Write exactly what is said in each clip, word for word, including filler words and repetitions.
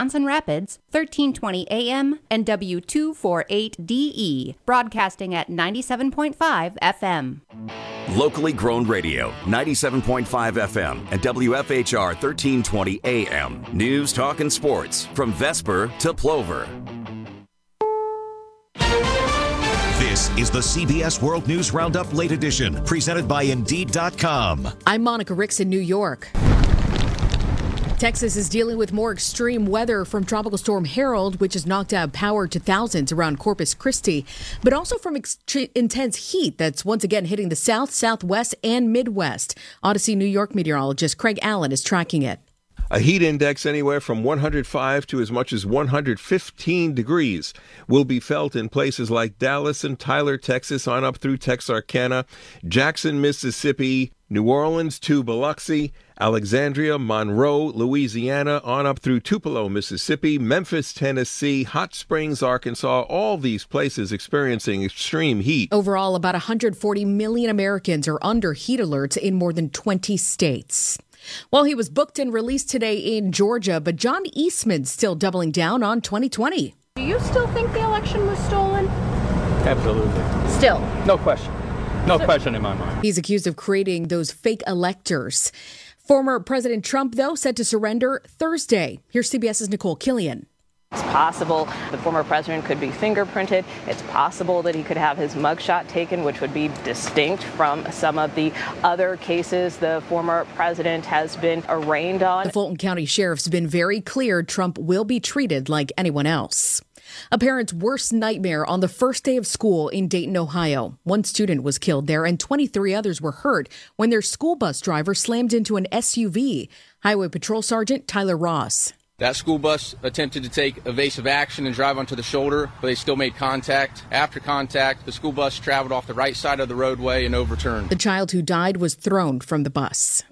Johnson Rapids, thirteen twenty A M, and W two forty-eight D E, broadcasting at ninety-seven point five F M. Locally grown radio, ninety-seven point five F M and W F H R thirteen twenty A M. News, talk, and sports from Vesper to Plover. This is the C B S World News Roundup Late Edition, presented by Indeed dot com. I'm Monica Ricks in New York. Texas is dealing with more extreme weather from Tropical Storm Harold, which has knocked out power to thousands around Corpus Christi, but also from ext- intense heat that's once again hitting the south, southwest, and Midwest. Odyssey New York meteorologist Craig Allen is tracking it. A heat index anywhere from one hundred five to as much as one hundred fifteen degrees will be felt in places like Dallas and Tyler, Texas, on up through Texarkana, Jackson, Mississippi, New Orleans to Biloxi, Alexandria, Monroe, Louisiana, on up through Tupelo, Mississippi, Memphis, Tennessee, Hot Springs, Arkansas, all these places experiencing extreme heat. Overall, about one hundred forty million Americans are under heat alerts in more than twenty states. Well, he was booked and released today in Georgia, but John Eastman's still doubling down on twenty twenty. Do you still think the election was stolen? Absolutely. Still? No question. No so, question in my mind. He's accused of creating those fake electors. Former President Trump, though, set to surrender Thursday. Here's CBS's Nicole Killian. It's possible the former president could be fingerprinted. It's possible that he could have his mugshot taken, which would be distinct from some of the other cases the former president has been arraigned on. The Fulton County Sheriff's been very clear Trump will be treated like anyone else. A parent's worst nightmare on the first day of school in Dayton, Ohio. One student was killed there and twenty-three others were hurt when their school bus driver slammed into an S U V. Highway Patrol Sergeant Tyler Ross. That school bus attempted to take evasive action and drive onto the shoulder, but they still made contact. After contact, the school bus traveled off the right side of the roadway and overturned. The child who died was thrown from the bus.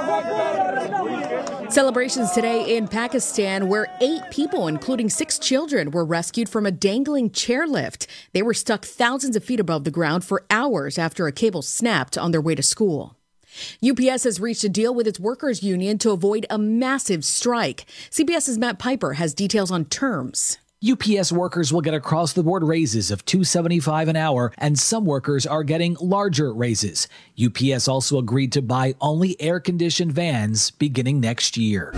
Celebrations today in Pakistan, where eight people, including six children, were rescued from a dangling chairlift. They were stuck thousands of feet above the ground for hours after a cable snapped on their way to school. U P S has reached a deal with its workers' union to avoid a massive strike. CBS's Matt Piper has details on terms. U P S workers will get across-the-board raises of two dollars and seventy-five cents an hour, and some workers are getting larger raises. U P S also agreed to buy only air-conditioned vans beginning next year.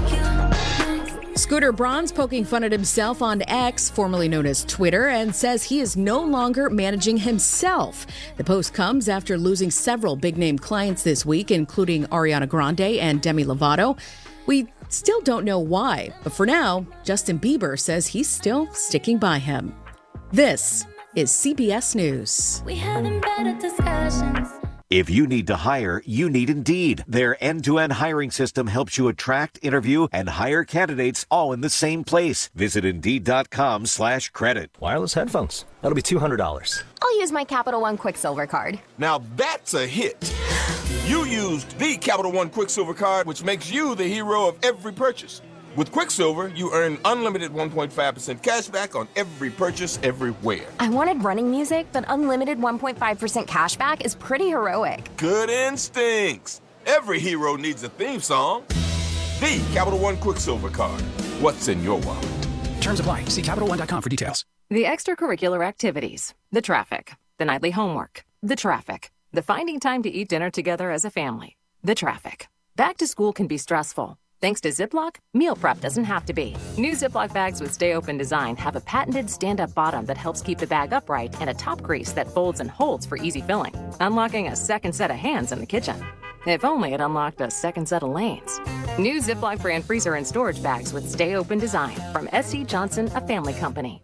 Scooter Braun's poking fun at himself on X, formerly known as Twitter, and says he is no longer managing himself. The post comes after losing several big-name clients this week, including Ariana Grande and Demi Lovato. We still don't know why, but for now, Justin Bieber says he's still sticking by him. This is C B S News. We having better discussions. If you need to hire, you need Indeed. Their end-to-end hiring system helps you attract, interview, and hire candidates all in the same place. Visit Indeed.com slash credit. Wireless headphones. That'll be two hundred dollars. I'll use my Capital One Quicksilver card. Now that's a hit. You used the Capital One Quicksilver card, which makes you the hero of every purchase. With Quicksilver, you earn unlimited one point five percent cash back on every purchase everywhere. I wanted running music, but unlimited one point five percent cash back is pretty heroic. Good instincts. Every hero needs a theme song. The Capital One Quicksilver card. What's in your wallet? Terms apply. See Capital One dot com for details. The extracurricular activities, the traffic, the nightly homework, the traffic, the finding time to eat dinner together as a family, the traffic. Back to school can be stressful. Thanks to Ziploc, meal prep doesn't have to be. New Ziploc bags with Stay Open design have a patented stand-up bottom that helps keep the bag upright and a top grease that folds and holds for easy filling, unlocking a second set of hands in the kitchen. If only it unlocked a second set of lanes. New Ziploc brand freezer and storage bags with Stay Open design from S C. Johnson, a family company.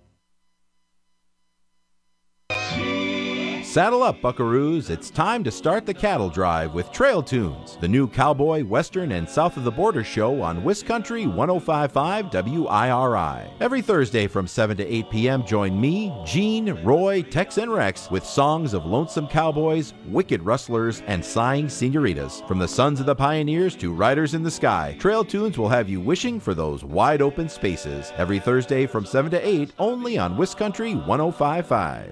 Saddle up, buckaroos. It's time to start the cattle drive with Trail Tunes, the new cowboy, western, and south of the border show on Wiscountry one oh five point five W I R I. Every Thursday from seven to eight p.m., join me, Gene, Roy, Tex, and Rex with songs of lonesome cowboys, wicked rustlers, and sighing senoritas. From the sons of the pioneers to riders in the sky, Trail Tunes will have you wishing for those wide open spaces. Every Thursday from seven to eight, only on Wiscountry one oh five point five.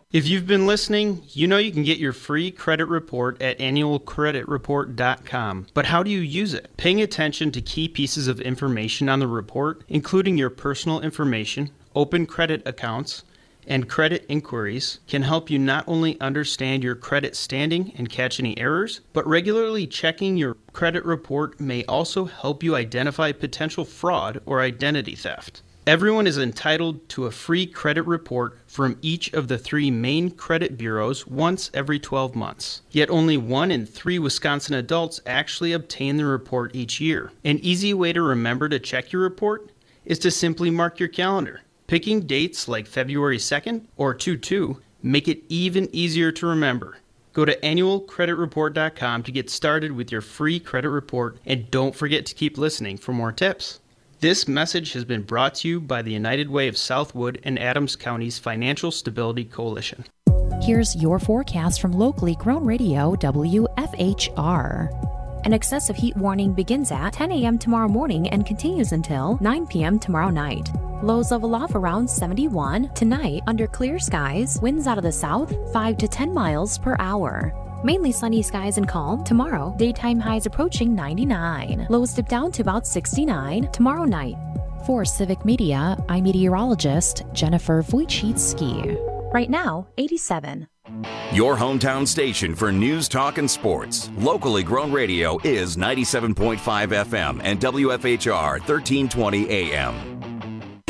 If you've been listening, you know you can get your free credit report at annual credit report dot com. But how do you use it? Paying attention to key pieces of information on the report, including your personal information, open credit accounts, and credit inquiries, can help you not only understand your credit standing and catch any errors, but regularly checking your credit report may also help you identify potential fraud or identity theft. Everyone is entitled to a free credit report from each of the three main credit bureaus once every twelve months. Yet only one in three Wisconsin adults actually obtain the report each year. An easy way to remember to check your report is to simply mark your calendar. Picking dates like February second or two two make it even easier to remember. Go to annual credit report dot com to get started with your free credit report, and don't forget to keep listening for more tips. This message has been brought to you by the United Way of Southwood and Adams County's Financial Stability Coalition. Here's your forecast from locally grown radio W F H R. An excessive heat warning begins at ten a.m. tomorrow morning and continues until nine p.m. tomorrow night. Lows level off around seventy-one. Tonight, under clear skies, winds out of the south, five to ten miles per hour. Mainly sunny skies and calm. Tomorrow, daytime highs approaching ninety-nine. Lows dip down to about sixty-nine tomorrow night. For Civic Media, I'm meteorologist Jennifer Wojcicki. Right now, eighty-seven. Your hometown station for news, talk, and sports. Locally grown radio is ninety-seven point five F M and W F H R thirteen twenty A M.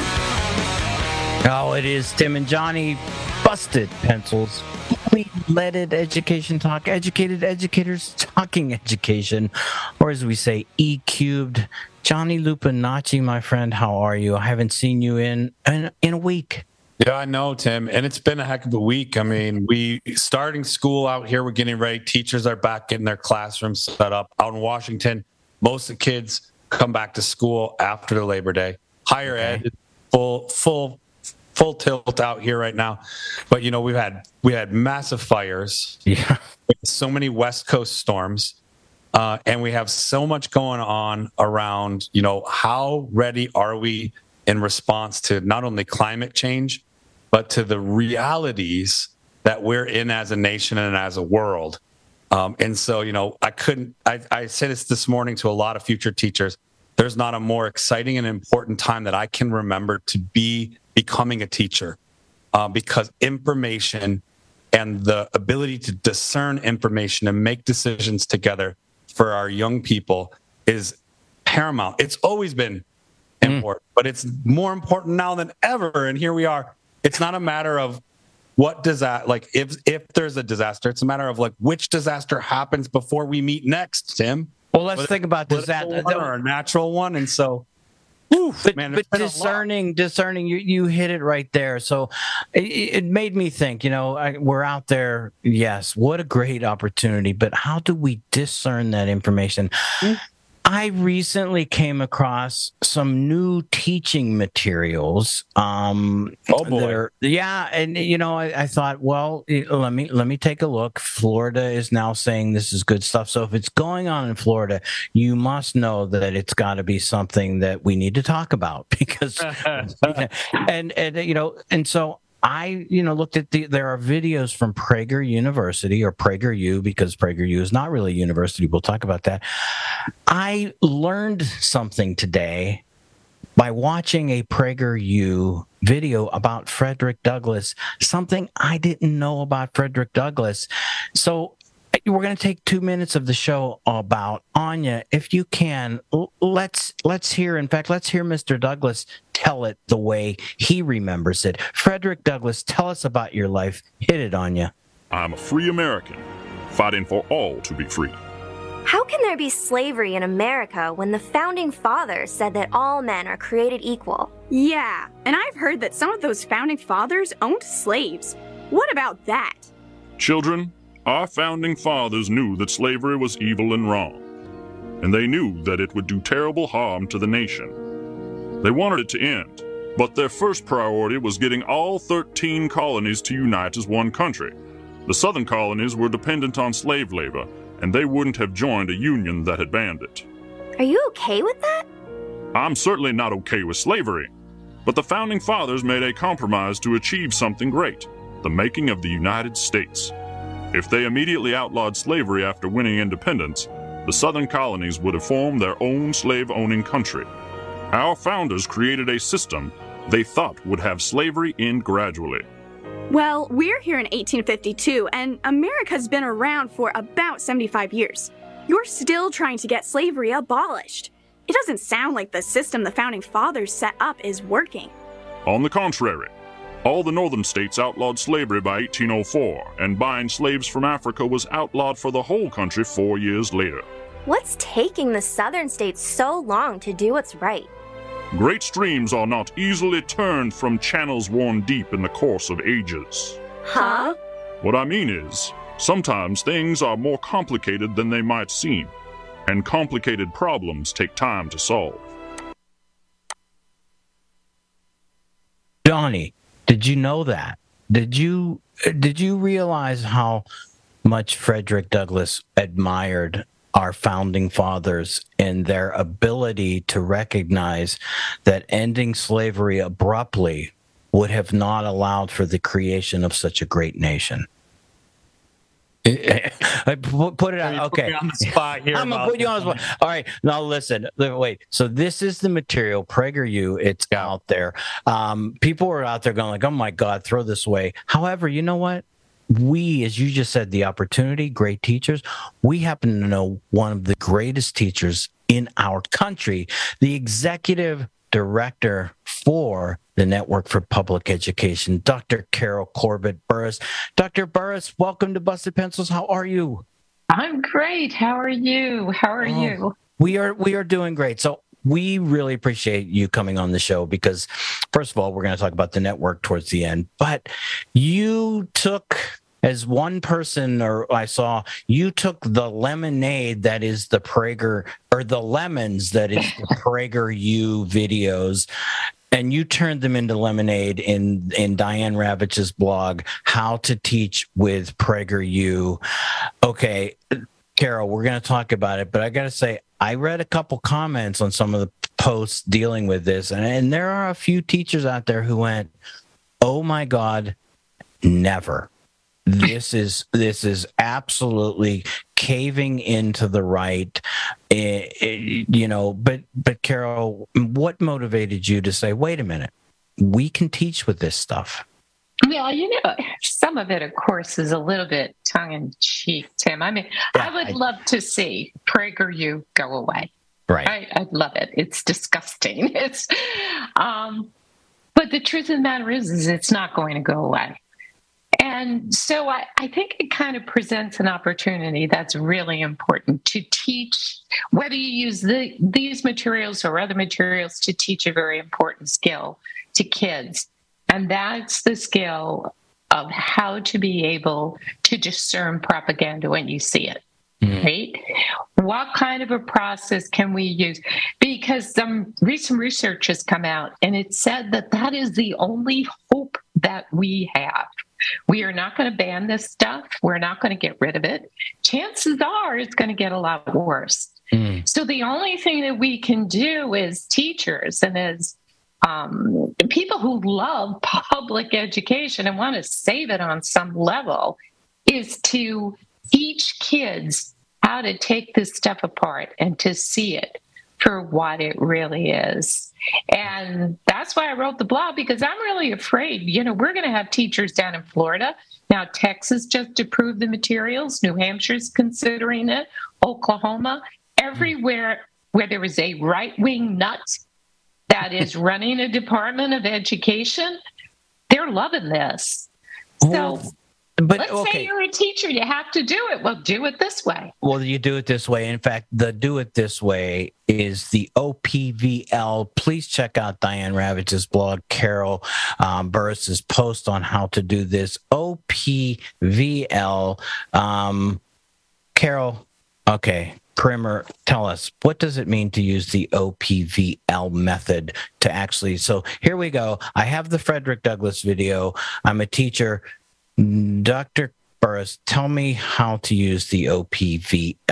Oh, it is Tim and Johnny. Busted pencils. Leaded education talk. Educated educators talking education. Or as we say, E cubed. Johnny Lupinacci, my friend, how are you? I haven't seen you in, in, in a week. Yeah, I know, Tim. And it's been a heck of a week. I mean, we starting school out here. We're getting ready. Teachers are back getting their classrooms set up. Out in Washington, most of the kids come back to school after the Labor Day. Higher okay. ed, full, full, full tilt out here right now. But, you know, we've had, we had massive fires. Yeah. So many West Coast storms. Uh, and we have so much going on around, you know, how ready are we in response to not only climate change, but to the realities that we're in as a nation and as a world. Um, and so, you know, I couldn't, I, I said this this morning to a lot of future teachers, there's not a more exciting and important time that I can remember to be becoming a teacher, uh, because information and the ability to discern information and make decisions together for our young people is paramount. It's always been important, mm. but it's more important now than ever. And here we are. It's not a matter of what does that, like, if if there's a disaster, it's a matter of like which disaster happens before we meet next, Tim. Well, let's think about disaster or a natural one. And so, oof, but, man, but discerning, discerning, you, you hit it right there. So it, it made me think, you know, I, we're out there. Yes. What a great opportunity. But how do we discern that information? Mm-hmm. I recently came across some new teaching materials. Um, oh boy! That are, yeah, and you know, I, I thought, well, let me let me take a look. Florida is now saying this is good stuff. So if it's going on in Florida, you must know that it's got to be something that we need to talk about because, and and you know, and so. I, you know, looked at the, there are videos from Prager University or PragerU because PragerU is not really a university. We'll talk about that. I learned something today by watching a PragerU video about Frederick Douglass, something I didn't know about Frederick Douglass. So we're going to take two minutes of the show about Anya. If you can, let's let's hear. In fact, let's hear Mister Douglass tell it the way he remembers it. Frederick Douglass, tell us about your life. Hit it, Anya. I'm a free American, fighting for all to be free. How can there be slavery in America when the Founding Fathers said that all men are created equal? Yeah, and I've heard that some of those Founding Fathers owned slaves. What about that? Children, our Founding Fathers knew that slavery was evil and wrong, and they knew that it would do terrible harm to the nation. They wanted it to end, but their first priority was getting all thirteen colonies to unite as one country. The southern colonies were dependent on slave labor, and they wouldn't have joined a union that had banned it. Are you okay with that? I'm certainly not okay with slavery, but the Founding Fathers made a compromise to achieve something great. the making of the United States. If they immediately outlawed slavery after winning independence, the southern colonies would have formed their own slave-owning country. Our founders created a system they thought would have slavery end gradually. Well, we're here in eighteen fifty-two, and America's been around for about seventy-five years. You're still trying to get slavery abolished. It doesn't sound like the system the Founding Fathers set up is working. On the contrary, all the northern states outlawed slavery by eighteen oh four, and buying slaves from Africa was outlawed for the whole country four years later. What's taking the southern states so long to do what's right? Great streams are not easily turned from channels worn deep in the course of ages. Huh? What I mean is, sometimes things are more complicated than they might seem, and complicated problems take time to solve. Johnny, did you know that? Did you did you realize how much Frederick Douglass admired our founding fathers and their ability to recognize that ending slavery abruptly would have not allowed for the creation of such a great nation? I put it out. Okay, on the spot here. I'm gonna put you on the spot. All right, now listen. Wait. So this is the material, PragerU. It's out there. Um, people are out there going like, "Oh my God, throw this away." However, you know what? We, as you just said, the opportunity, great teachers. We happen to know one of the greatest teachers in our country, the executive director for the Network for Public Education, Doctor Carol Corbett Burris. Doctor Burris, welcome to Busted Pencils. How are you? I'm great. How are you? How are oh, you? We are we are doing great. So we really appreciate you coming on the show because, first of all, we're going to talk about the network towards the end. But you took, as one person, or I saw, you took the lemonade that is the Prager, or the lemons that is the PragerU videos, and you turned them into lemonade in, in Diane Ravitch's blog, How to Teach with PragerU. Okay, Carol, we're going to talk about it, but I got to say, I read a couple comments on some of the posts dealing with this, and, and there are a few teachers out there who went, oh my God, never. This is this is absolutely caving into the right, it, it, you know. But but Carol, what motivated you to say, "Wait a minute, we can teach with this stuff"? Well, you know, some of it, of course, is a little bit tongue in cheek, Tim. I mean, yeah, I would I, love to see PragerU go away. Right, I, I'd love it. It's disgusting. It's, um, but the truth of the matter is, is it's not going to go away. And so I, I think it kind of presents an opportunity that's really important to teach, whether you use the, these materials or other materials, to teach a very important skill to kids. And that's the skill of how to be able to discern propaganda when you see it, mm. right? What kind of a process can we use? Because some recent research has come out, and it said that that is the only hope that we have. We are not going to ban this stuff. We're not going to get rid of it. Chances are it's going to get a lot worse. Mm. So the only thing that we can do as teachers and as um, people who love public education and want to save it on some level is to teach kids how to take this stuff apart and to see it for what it really is. And that's why I wrote the blog, because I'm really afraid, you know, we're going to have teachers down in Florida. Now, Texas just approved the materials. New Hampshire's considering it. Oklahoma, everywhere where there is a right-wing nut that is running a Department of Education, they're loving this. So well, but, let's okay. say you're a teacher, you have to do it. Well, do it this way. Well, you do it this way. In fact, the do it this way is the O P V L. Please check out Diane Ravitch's blog, Carol um, Burris's post on how to do this. O P V L. Um, Carol, okay. Primer, tell us, what does it mean to use the O P V L method to actually, so here we go. I have the Frederick Douglass video. I'm a teacher. Doctor Burris, tell me how to use the O P V L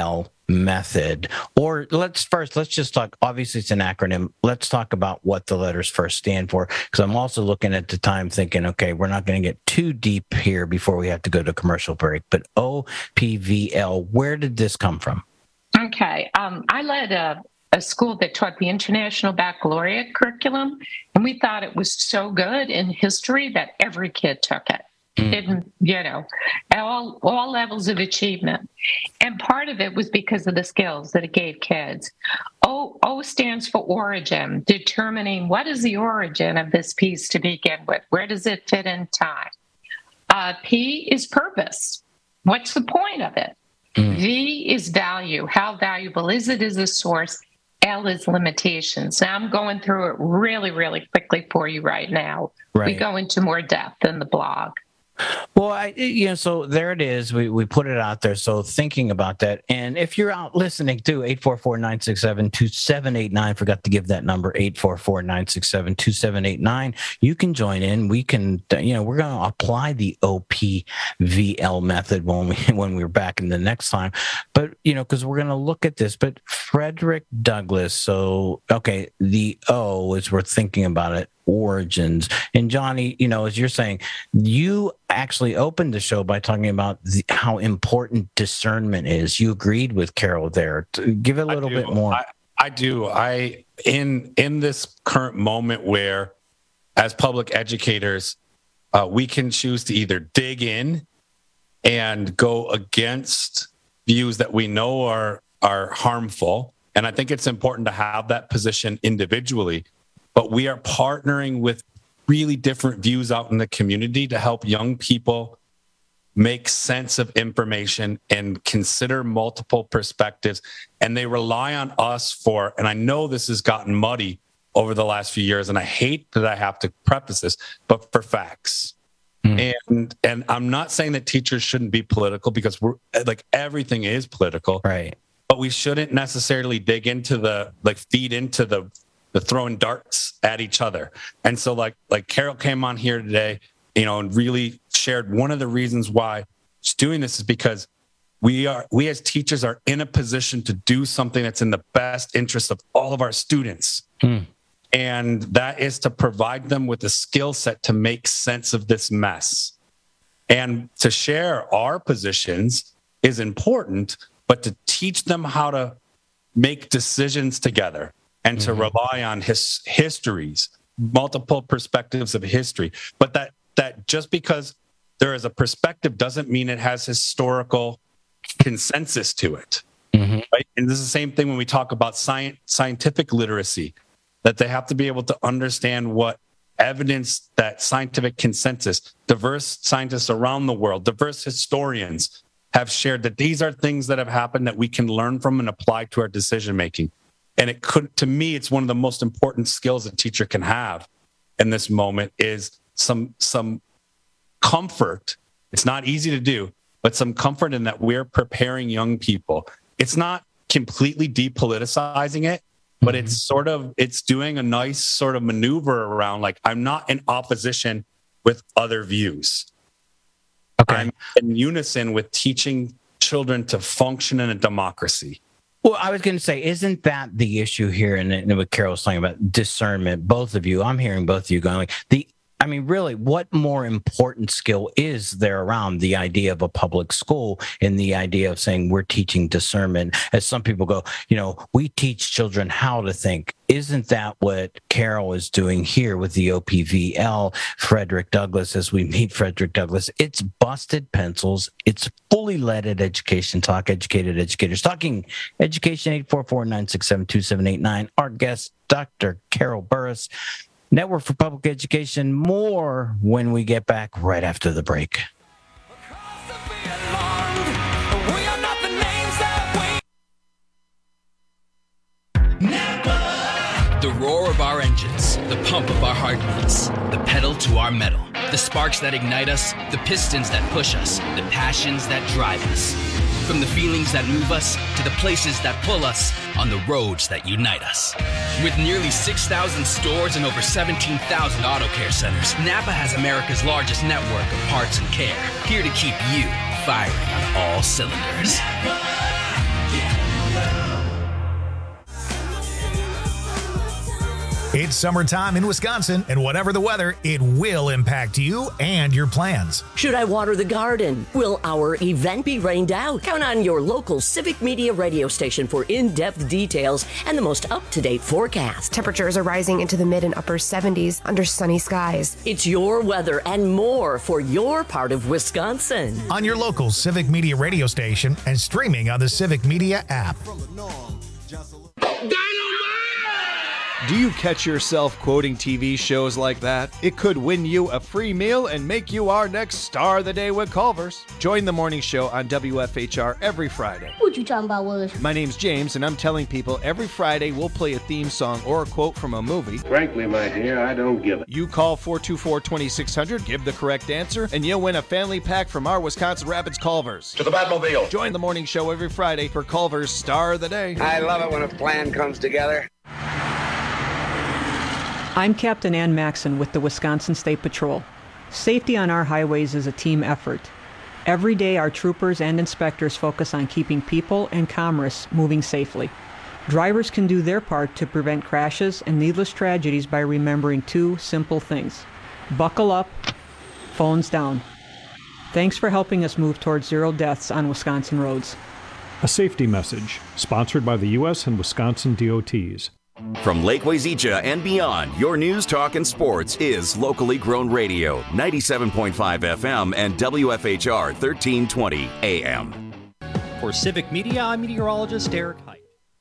method. Or let's first, let's just talk, obviously it's an acronym. Let's talk about what the letters first stand for, because I'm also looking at the time thinking, okay, we're not going to get too deep here before we have to go to commercial break. But O P V L, where did this come from? Okay. Um, I led a, a school that taught the International Baccalaureate curriculum, and we thought it was so good in history that every kid took it. In, you know, at all, all levels of achievement. And part of it was because of the skills that it gave kids. O, o stands for origin, determining what is the origin of this piece to begin with. Where does it fit in time? Uh, P is purpose. What's the point of it? Mm. V is value. How valuable is it as a source? L is limitations. Now I'm going through it really, really quickly for you right now. Right. We go into more depth in the blog. Well, I, you know, so there it is. We we put it out there. So thinking about that, and if you're out listening to eight four four, nine six seven, two seven eight nine, forgot to give that number, eight four four, nine six seven, two seven eight nine, you can join in. We can, you know, we're going to apply the O P V L method when we when we're back in the next time. But, you know, because we're going to look at this. But Frederick Douglass, so, okay, the O, as we're thinking about it, origins. And Johnny, you know, as you're saying, you actually opened the show by talking about the, how important discernment is. You agreed with Carol there. Give it a little bit more. I, I do. I in in this current moment where, as public educators, uh, we can choose to either dig in and go against views that we know are are harmful. And I think it's important to have that position individually. But we are partnering with really different views out in the community to help young people make sense of information and consider multiple perspectives. And they rely on us for, and I know this has gotten muddy over the last few years, and I hate that I have to preface this, but for facts. Mm. And and I'm not saying that teachers shouldn't be political, because we're like everything is political. Right. But we shouldn't necessarily dig into the, like feed into the, the throwing darts at each other. And so like like Carol came on here today, you know, and really shared one of the reasons why she's doing this is because we are we as teachers are in a position to do something that's in the best interest of all of our students. Hmm. And that is to provide them with a skill set to make sense of this mess. And to share our positions is important, but to teach them how to make decisions together. And to mm-hmm. rely on his histories, multiple perspectives of history. But that that just because there is a perspective doesn't mean it has historical consensus to it. Mm-hmm. Right? And this is the same thing when we talk about science, scientific literacy, that they have to be able to understand what evidence, that scientific consensus, diverse scientists around the world, diverse historians have shared, that these are things that have happened that we can learn from and apply to our decision making. And it could, to me, it's one of the most important skills a teacher can have in this moment is some some comfort. It's not easy to do, but some comfort in that we're preparing young people. It's not completely depoliticizing it, but mm-hmm. it's sort of, it's doing a nice sort of maneuver around, like, I'm not in opposition with other views. Okay. I'm in unison with teaching children to function in a democracy. Well, I was going to say, isn't that the issue here? And, and what Carol was talking about, discernment, both of you, I'm hearing both of you going like, the, I mean, really, what more important skill is there around the idea of a public school and the idea of saying we're teaching discernment? As some people go, you know, we teach children how to think. Isn't that what Carol is doing here with the O P V L, Frederick Douglass, as we meet Frederick Douglass? It's busted pencils. It's fully leaded education talk, educated educators talking education, eight four four, nine six seven, two seven eight nine. Our guest, Doctor Carol Burris, Network for Public Education. More when we get back right after the break. The roar of our engines, the pump of our heartbeats, the pedal to our metal, the sparks that ignite us, the pistons that push us, the passions that drive us. From the feelings that move us to the places that pull us on the roads that unite us. With nearly six thousand stores and over seventeen thousand auto care centers, Napa has America's largest network of parts and care, here to keep you firing on all cylinders. It's summertime in Wisconsin, and whatever the weather, it will impact you and your plans. Should I water the garden? Will our event be rained out? Count on your local Civic Media radio station for in-depth details and the most up-to-date forecast. Temperatures are rising into the mid and upper seventies under sunny skies. It's your weather and more for your part of Wisconsin. On your local Civic Media radio station and streaming on the Civic Media app. Do you catch yourself quoting T V shows like that? It could win you a free meal and make you our next star of the day with Culver's. Join the morning show on W F H R every Friday. What you talking about, Willis? My name's James, and I'm telling people every Friday we'll play a theme song or a quote from a movie. Frankly, my dear, I don't give it. You call four two four, two six zero zero, give the correct answer, and you'll win a family pack from our Wisconsin Rapids Culver's. To the Batmobile. Join the morning show every Friday for Culver's Star of the Day. I love it when a plan comes together. I'm Captain Ann Maxon with the Wisconsin State Patrol. Safety on our highways is a team effort. Every day our troopers and inspectors focus on keeping people and commerce moving safely. Drivers can do their part to prevent crashes and needless tragedies by remembering two simple things. Buckle up, phones down. Thanks for helping us move towards zero deaths on Wisconsin roads. A safety message sponsored by the U S and Wisconsin D O Ts. From Lake Wazeecha and beyond, your news, talk, and sports is locally grown radio, ninety-seven point five F M and W F H R thirteen twenty A M. For Civic Media, I'm meteorologist Eric Height.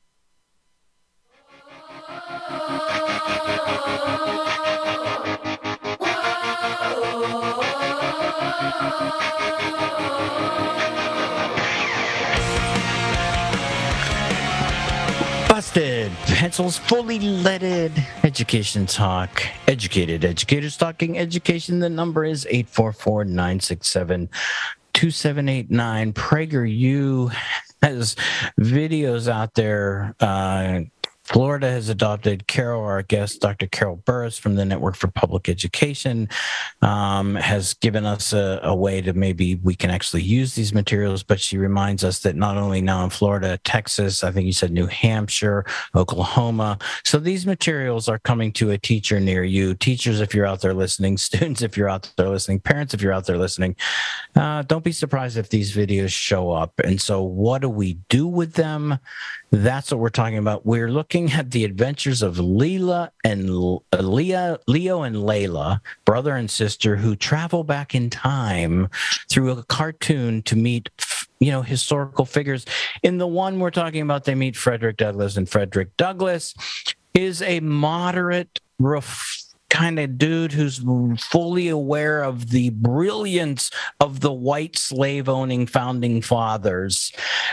Busted. Pencils fully leaded. Education talk. Educated educators talking education. The number is eight four four, nine six seven, two seven eight nine. PragerU has videos out there. Uh, Florida has adopted Carol, our guest, Doctor Carol Burris from the Network for Public Education, um, has given us a, a way to maybe we can actually use these materials, but she reminds us that not only now in Florida, Texas, I think you said New Hampshire, Oklahoma. So these materials are coming to a teacher near you. Teachers, if you're out there listening, students, if you're out there listening, parents, if you're out there listening, uh, don't be surprised if these videos show up. And so what do we do with them? That's what we're talking about. We're looking at the adventures of Leela and uh, Leah, Leo and Layla, brother and sister, who travel back in time through a cartoon to meet, you know, historical figures. In the one we're talking about, they meet Frederick Douglass, and Frederick Douglass is a moderate, ref- kind of dude who's fully aware of the brilliance of the white slave-owning founding fathers.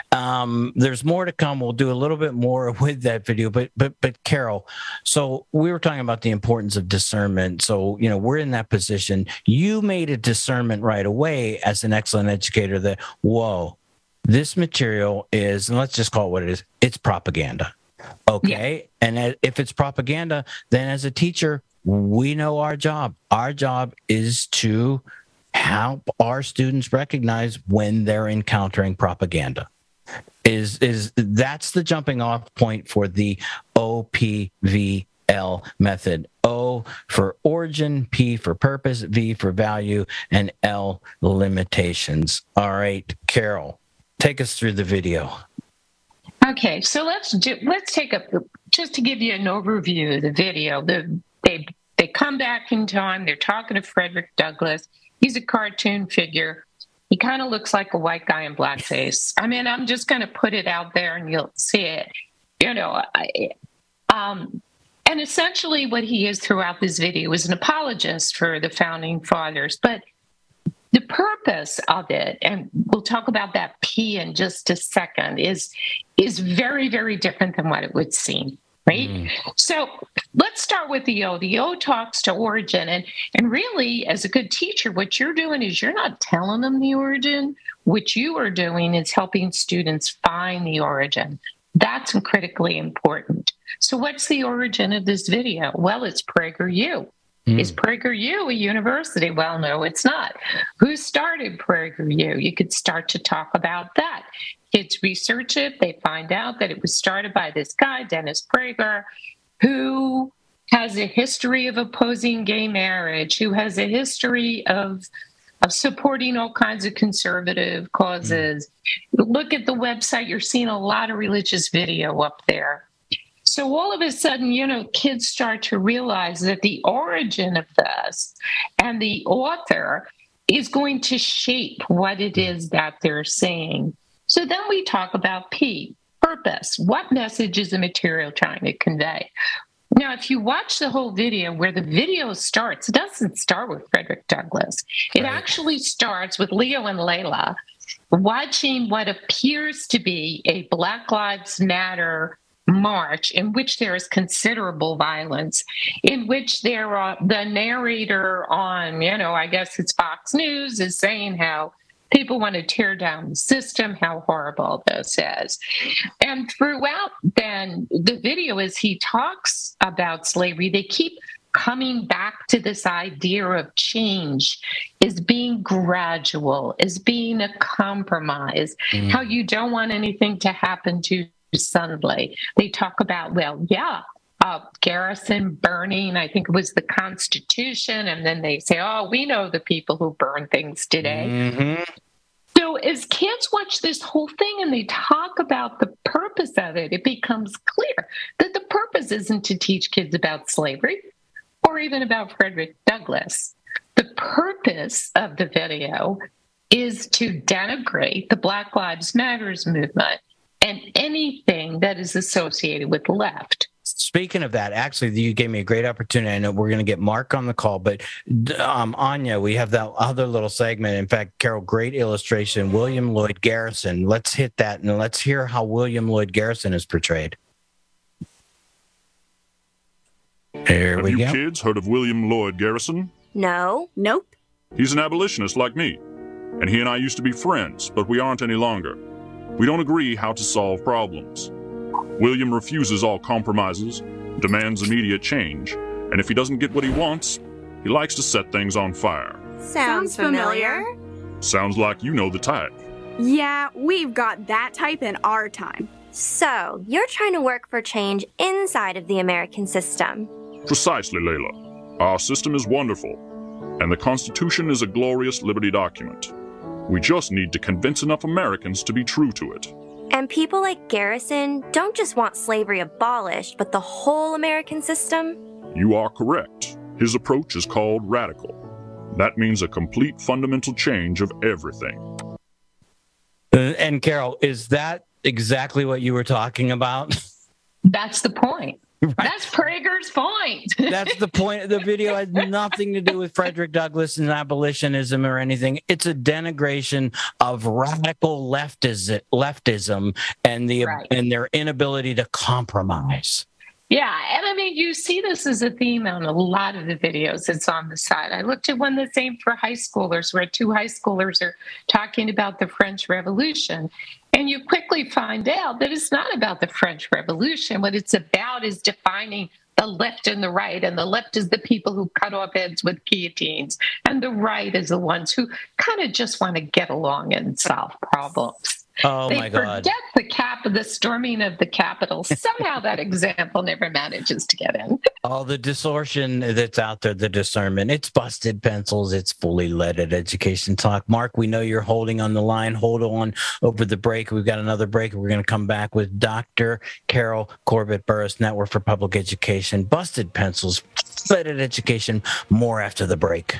Um, there's more to come. We'll do a little bit more with that video. But but but Carol, so we were talking about the importance of discernment. So, you know, we're in that position. You made a discernment right away as an excellent educator that, whoa, this material is, and let's just call it what it is, it's propaganda. Okay? Yeah. And if it's propaganda, then as a teacher, we know our job. Our job is to help our students recognize when they're encountering propaganda. Is is that's the jumping off point for the O P V L method. O for origin, P for purpose, V for value, and L limitations. All right, Carol, take us through the video. Okay, so let's do. Let's take a just to give you an overview of the video. The They they come back in time. They're talking to Frederick Douglass. He's a cartoon figure. He kind of looks like a white guy in blackface. I mean, I'm just going to put it out there and you'll see it. You know, I, um, and essentially what he is throughout this video is an apologist for the founding fathers. But the purpose of it, and we'll talk about that P in just a second, is is very, very different than what it would seem. Right? Mm. So let's start with the O. The O talks to origin. And, and really, as a good teacher, what you're doing is you're not telling them the origin. What you are doing is helping students find the origin. That's critically important. So what's the origin of this video? Well, it's PragerU. Mm. Is PragerU a university? Well, no, it's not. Who started PragerU? You could start to talk about that. Kids research it. They find out that it was started by this guy, Dennis Prager, who has a history of opposing gay marriage, who has a history of of supporting all kinds of conservative causes. Mm. Look at the website, you're seeing a lot of religious video up there. So all of a sudden, you know, kids start to realize that the origin of this and the author is going to shape what it is that they're saying. So then we talk about P, purpose. What message is the material trying to convey? Now, if you watch the whole video, where the video starts, it doesn't start with Frederick Douglass. It right. actually starts with Leo and Layla watching what appears to be a Black Lives Matter march in which there is considerable violence, in which there are the narrator on, you know, I guess it's Fox News, is saying how people want to tear down the system, how horrible this is. And throughout then the video, as he talks about slavery, they keep coming back to this idea of change is being gradual, is being a compromise, mm. how you don't want anything to happen to suddenly. They talk about, well, yeah, Uh, Garrison burning, I think it was the Constitution, and then they say, oh, we know the people who burn things today. Mm-hmm. So as kids watch this whole thing and they talk about the purpose of it, it becomes clear that the purpose isn't to teach kids about slavery or even about Frederick Douglass. The purpose of the video is to denigrate the Black Lives Matters movement and anything that is associated with the left. Speaking of that, actually, you gave me a great opportunity. I know we're going to get Mark on the call, but um, Anya, we have that other little segment. In fact, Carol, great illustration, William Lloyd Garrison. Let's hit that, and let's hear how William Lloyd Garrison is portrayed. Here have we you go. Kids heard of William Lloyd Garrison? No. Nope. He's an abolitionist like me, and he and I used to be friends, but we aren't any longer. We don't agree how to solve problems. William refuses all compromises, demands immediate change, and if he doesn't get what he wants, he likes to set things on fire. Sounds familiar. Sounds like you know the type. Yeah, we've got that type in our time. So, you're trying to work for change inside of the American system. Precisely, Layla. Our system is wonderful, and the Constitution is a glorious liberty document. We just need to convince enough Americans to be true to it. And people like Garrison don't just want slavery abolished, but the whole American system? You are correct. His approach is called radical. That means a complete fundamental change of everything. Uh, and Carol, is that exactly what you were talking about? That's the point. Right. That's Prager's point. That's the point. The video has nothing to do with Frederick Douglass and abolitionism or anything. It's a denigration of radical leftism, leftism and the right. and their inability to compromise. Yeah, and I mean, you see this as a theme on a lot of the videos that's on the side. I looked at one that's aimed for high schoolers, where two high schoolers are talking about the French Revolution. And you quickly find out that it's not about the French Revolution. What it's about is defining the left and the right. And the left is the people who cut off heads with guillotines. And the right is the ones who kind of just want to get along and solve problems. Oh, they my God. forget the cap, the storming of the Capitol. Somehow that example never manages to get in. All the distortion that's out there, the discernment, it's busted pencils. It's fully leaded education talk. Mark, we know you're holding on the line. Hold on over the break. We've got another break. We're going to come back with Doctor Carol Corbett Burris, Network for Public Education. Busted pencils, leaded education. More after the break.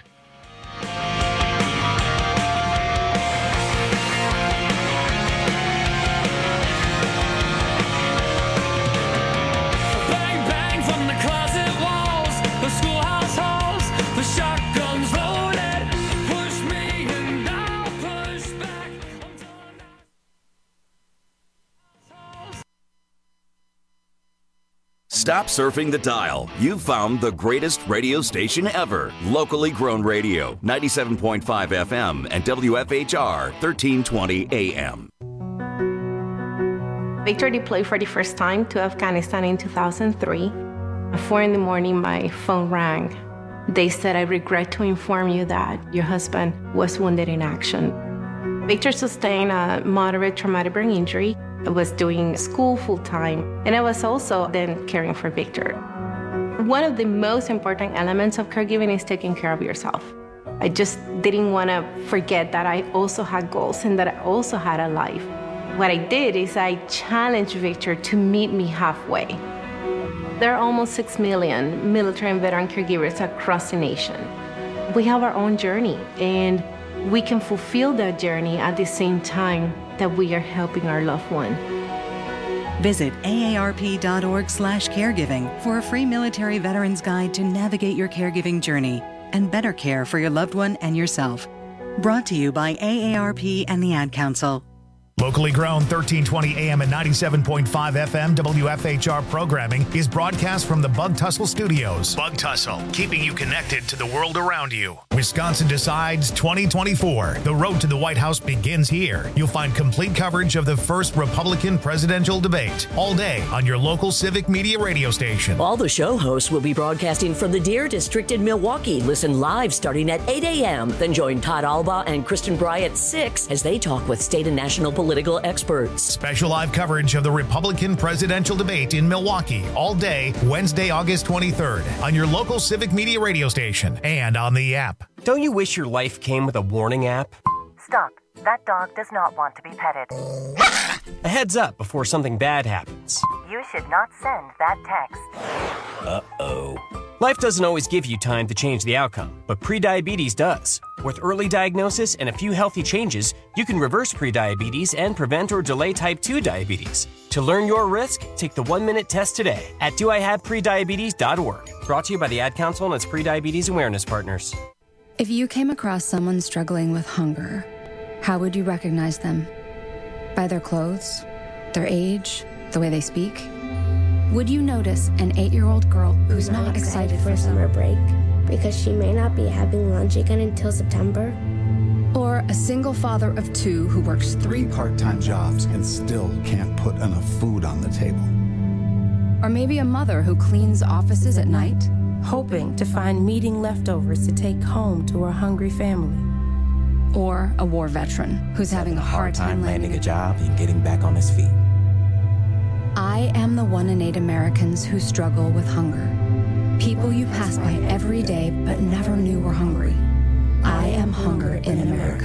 Stop surfing the dial. You've found the greatest radio station ever. Locally grown radio, ninety-seven point five F M and W F H R, thirteen twenty A M. Victor deployed for the first time to Afghanistan in two thousand three. At four in the morning, my phone rang. They said, I regret to inform you that your husband was wounded in action. Victor sustained a moderate traumatic brain injury. I was doing school full-time, and I was also then caring for Victor. One of the most important elements of caregiving is taking care of yourself. I just didn't want to forget that I also had goals and that I also had a life. What I did is I challenged Victor to meet me halfway. There are almost six million military and veteran caregivers across the nation. We have our own journey, and we can fulfill that journey at the same time that we are helping our loved one. Visit A A R P dot org slash caregiving for a free military veterans guide to navigate your caregiving journey and better care for your loved one and yourself. Brought to you by A A R P and the Ad Council. Locally grown thirteen twenty A M and ninety-seven point five F M W F H R programming is broadcast from the Bug Tussle Studios. Bug Tussle, keeping you connected to the world around you. Wisconsin Decides twenty twenty-four. The road to the White House begins here. You'll find complete coverage of the first Republican presidential debate all day on your local civic media radio station. All the show hosts will be broadcasting from the Deer District in Milwaukee. Listen live starting at eight A M. Then join Todd Alba and Kristen Bry at six as they talk with state and national political experts. Special live coverage of the Republican presidential debate in Milwaukee all day, Wednesday, August twenty-third, on your local civic media radio station and on the app. Don't you wish your life came with a warning app? Stop. That dog does not want to be petted. A heads up before something bad happens. You should not send that text. Uh-oh. Life doesn't always give you time to change the outcome, but prediabetes does. With early diagnosis and a few healthy changes, you can reverse prediabetes and prevent or delay type two diabetes. To learn your risk, take the one-minute test today at do I have prediabetes dot org. Brought to you by the Ad Council and its Prediabetes Awareness Partners. If you came across someone struggling with hunger, how would you recognize them? By their clothes, their age, the way they speak? Would you notice an eight-year-old girl who's not, not excited, excited for summer break because she may not be having lunch again until September? Or a single father of two who works three part-time jobs and still can't put enough food on the table? Or maybe a mother who cleans offices at night, hoping to find meeting leftovers to take home to her hungry family. Or a war veteran who's having a hard time landing a job and getting back on his feet. I am the one in eight Americans who struggle with hunger. People you pass by every day but never knew were hungry. I am hunger in America.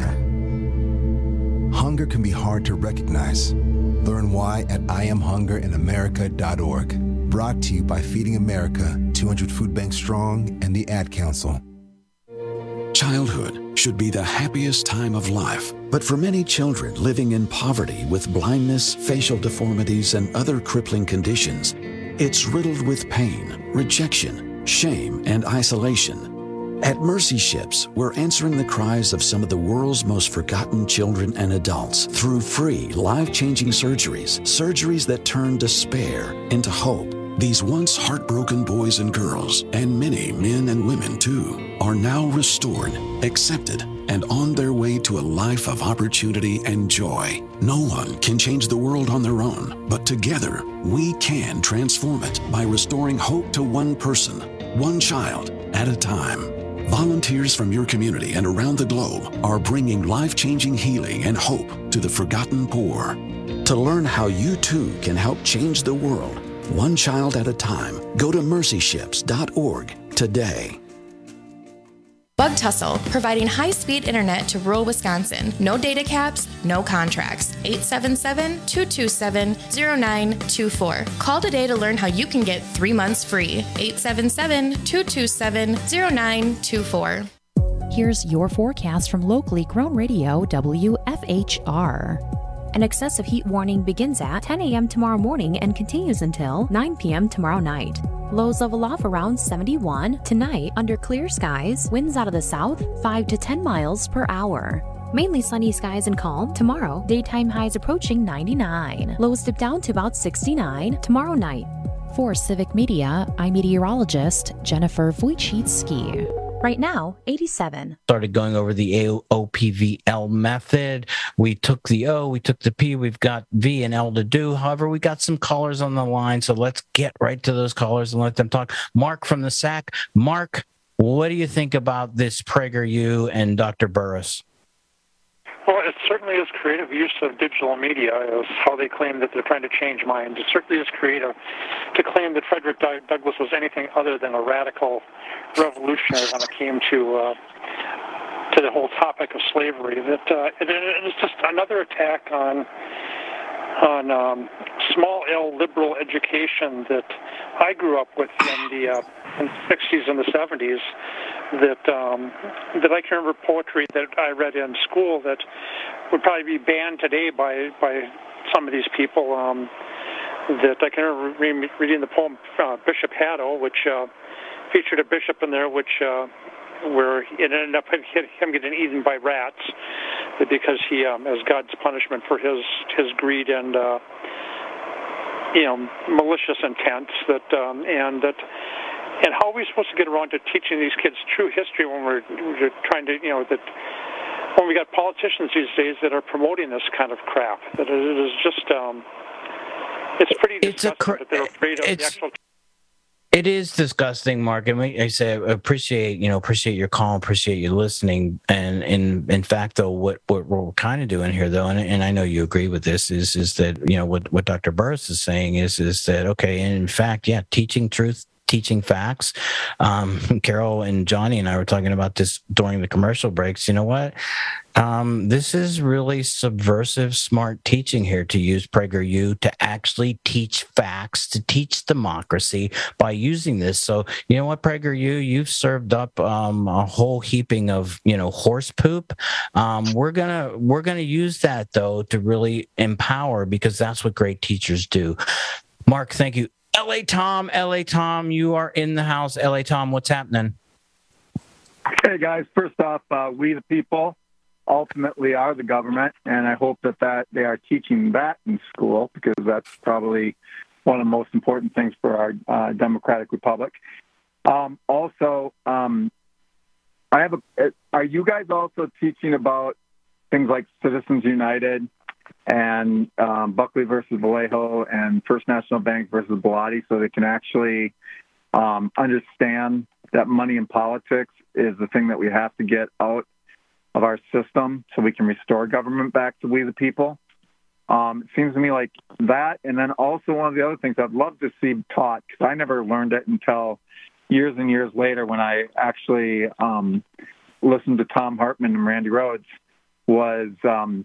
Hunger can be hard to recognize. Learn why at I am hunger in America dot org. Brought to you by Feeding America, two hundred Food Bank Strong, and the Ad Council. Childhood should be the happiest time of life, but for many children living in poverty with blindness, facial deformities, and other crippling conditions, it's riddled with pain, rejection, shame, and isolation. At Mercy Ships, we're answering the cries of some of the world's most forgotten children and adults through free, life-changing surgeries, surgeries that turn despair into hope. These once heartbroken boys and girls, and many men and women too, are now restored, accepted, and on their way to a life of opportunity and joy. No one can change the world on their own, but together we can transform it by restoring hope to one person, one child at a time. Volunteers from your community and around the globe are bringing life-changing healing and hope to the forgotten poor. To learn how you too can help change the world, one child at a time, go to mercy ships dot org today. Bug Tussle, providing high-speed internet to rural Wisconsin. No data caps, no contracts. eight seven seven, two two seven, zero nine two four. Call today to learn how you can get three months free. eight seven seven, two two seven, zero nine two four. Here's your forecast from locally grown radio W F H R. An excessive heat warning begins at ten A M tomorrow morning and continues until nine P M tomorrow night. Lows level off around seventy-one. Tonight, under clear skies, winds out of the south, five to ten miles per hour. Mainly sunny skies and calm. Tomorrow, daytime highs approaching ninety-nine. Lows dip down to about sixty-nine tomorrow night. For Civic Media, I'm meteorologist Jennifer Wojcicki. Right now, eighty-seven. Started going over the O P V L method. We took the O, we took the P, we've got V and L to do. However, we got some callers on the line, so let's get right to those callers and let them talk. Mark from the S A C. Mark, what do you think about this PragerU and Doctor Burris? Well, it's certainly is creative use of digital media, is how they claim that they're trying to change minds. It certainly is creative to claim that Frederick Douglass was anything other than a radical revolutionary when it came to uh, to the whole topic of slavery. That uh, it, it's just another attack on on um, small L liberal education that I grew up with in the, uh, in the sixties and the seventies. That um, that I can remember poetry that I read in school that would probably be banned today by by some of these people. Um, that I can remember re- reading the poem uh, Bishop Haddo, which uh, featured a bishop in there, which uh, where it ended up him getting eaten by rats because he, um, as God's punishment for his his greed and uh, you know malicious intent. That um, and that. And how are we supposed to get around to teaching these kids true history when we're, we're trying to, you know, that when we got politicians these days that are promoting this kind of crap? That it is just, um, it's pretty disgusting it's cr- that they're afraid of the actual. It is disgusting, Mark. And I say I appreciate, you know, appreciate your call, appreciate you listening. And in in fact, though, what, what we're kind of doing here, though, and, and I know you agree with this, is is that, you know, what, what Doctor Burris is saying is is that, okay, and in fact, yeah, teaching truth, teaching facts. Um, Carol and Johnny and I were talking about this during the commercial breaks. You know what? Um, this is really subversive, smart teaching here, to use PragerU to actually teach facts, to teach democracy by using this. So, you know what, PragerU, you've served up um, a whole heaping of, you know, horse poop. Um, we're gonna we're gonna use that though to really empower, because that's what great teachers do. Mark, thank you. L A Tom, L A Tom, you are in the house. L A Tom, what's happening? Hey, guys. First off, uh, we the people ultimately are the government, and I hope that, that they are teaching that in school, because that's probably one of the most important things for our uh, democratic republic. Um, also, um, I have a. Are you guys also teaching about things like Citizens United and um, Buckley versus Vallejo and First National Bank versus Bilotti, so they can actually um, understand that money in politics is the thing that we have to get out of our system so we can restore government back to we the people? Um, it seems to me like that. And then also one of the other things I'd love to see taught, because I never learned it until years and years later when I actually um, listened to Tom Hartman and Randy Rhodes, was um,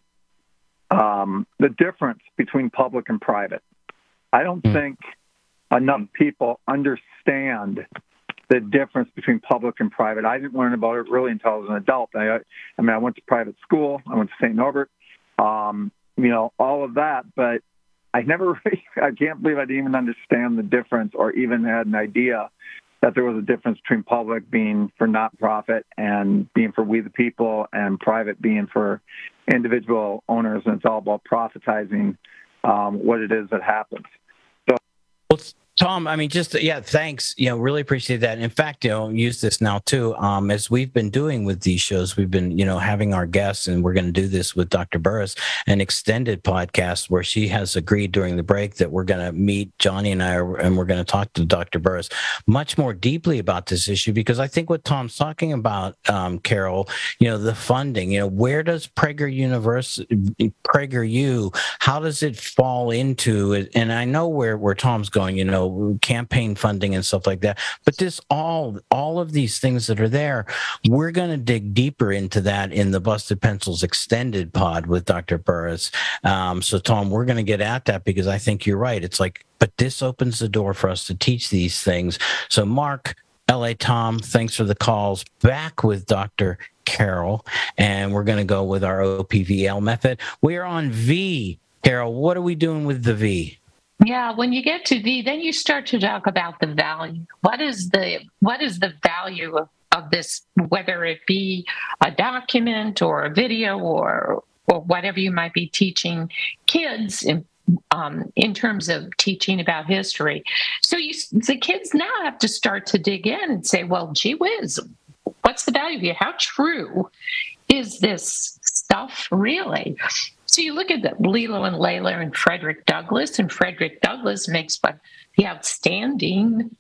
Um, the difference between public and private. I don't mm. think enough people understand the difference between public and private. I didn't learn about it really until I was an adult. I, I mean, I went to private school. I went to Saint Norbert, um, you know, all of that. But I never, really, I can't believe I didn't even understand the difference, or even had an idea that there was a difference between public being for not-profit and being for we the people, and private being for individual owners, and it's all about profitizing um, what it is that happens. So, well, Tom, I mean, just, yeah, thanks. You know, really appreciate that. In fact, you know, use this now too. Um, as we've been doing with these shows, we've been, you know, having our guests, and we're going to do this with Doctor Burris, an extended podcast where she has agreed during the break that we're going to meet Johnny and I, and we're going to talk to Doctor Burris much more deeply about this issue, because I think what Tom's talking about, um, Carol, you know, the funding, you know, where does Prager University, PragerU, how does it fall into it? And I know where, where Tom's going, you know, campaign funding and stuff like that. But this all all of these things that are there, we're going to dig deeper into that in the Busted Pencils extended pod with Doctor Burris. Um, so, Tom, we're going to get at that, because I think you're right. It's like, but this opens the door for us to teach these things. So, Mark, L A Tom, thanks for the calls. Back with Doctor Carol, and we're going to go with our O P V L method. We're on V. Carol, what are we doing with the V? Yeah, when you get to V, then you start to talk about the value. What is the what is the value of, of this, whether it be a document or a video or or whatever you might be teaching kids in, um, in terms of teaching about history. So you, the kids now have to start to dig in and say, well, gee whiz, what's the value here? How true is this stuff really? So you look at the Lilo and Layla and Frederick Douglass, and Frederick Douglass makes what the outstanding